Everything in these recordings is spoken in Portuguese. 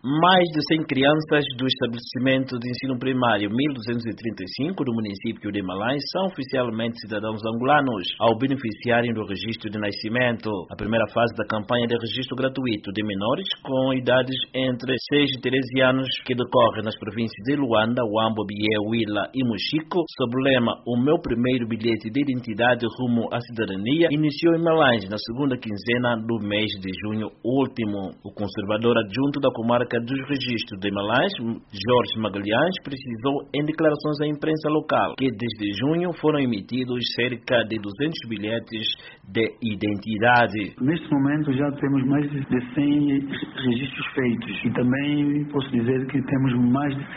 Mais de 100 crianças do estabelecimento de ensino primário 1235 do município de Malães são oficialmente cidadãos angolanos ao beneficiarem do registro de nascimento. A primeira fase da campanha de registro gratuito de menores com idades entre 6 e 13 anos, que decorre nas províncias de Luanda, Huambo, Bié, Huila e Mochico, sob o lema "O meu primeiro bilhete de identidade rumo à cidadania", iniciou em Malães na segunda quinzena do mês de junho último. O conservador adjunto da comarca dos registros de Malães, Jorge Magalhães, precisou em declarações à imprensa local que desde junho foram emitidos cerca de 200 bilhetes de identidade. Neste momento já temos mais de 100 registros feitos e também posso dizer que temos mais de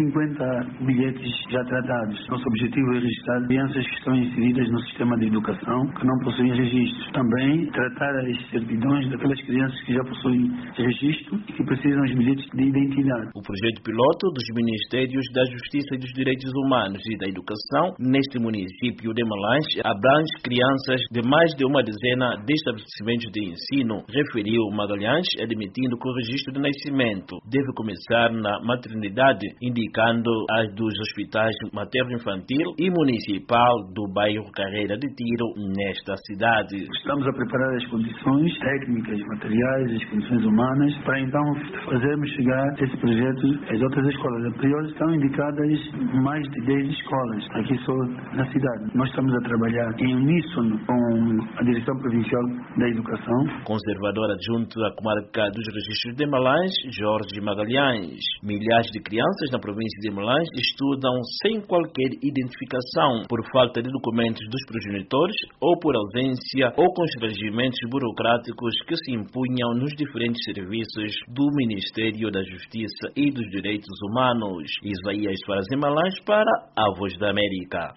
150 bilhetes já tratados. Nosso objetivo é registrar crianças que estão inseridas no sistema de educação que não possuem registros. Também tratar as certidões daquelas crianças que já possuem registro e que precisam de bilhetes de identidade. O projeto piloto dos Ministérios da Justiça e dos Direitos Humanos e da Educação neste município de Malães abrange crianças de mais de uma dezena de estabelecimentos de ensino, referiu Magalhães, admitindo que o registro de nascimento deve começar na maternidade, indicando as dos hospitais materno-infantil e municipal do bairro Carreira de Tiro nesta cidade. Estamos a preparar as condições técnicas, materiais, as condições humanas para então fazermos chegar esse projeto às outras escolas. A priori estão indicadas mais de 10 escolas aqui só na cidade. Nós estamos a trabalhar em uníssono com a Direção Provincial da Educação. Conservador adjunto da comarca dos registros de Malães, Jorge Magalhães. Milhares de crianças na província de Malães estudam sem qualquer identificação por falta de documentos dos progenitores ou por ausência ou constrangimentos burocráticos que se impunham nos diferentes serviços do Ministério da Justiça e dos Direitos Humanos. Isaías Faraz Malães para a Voz da América.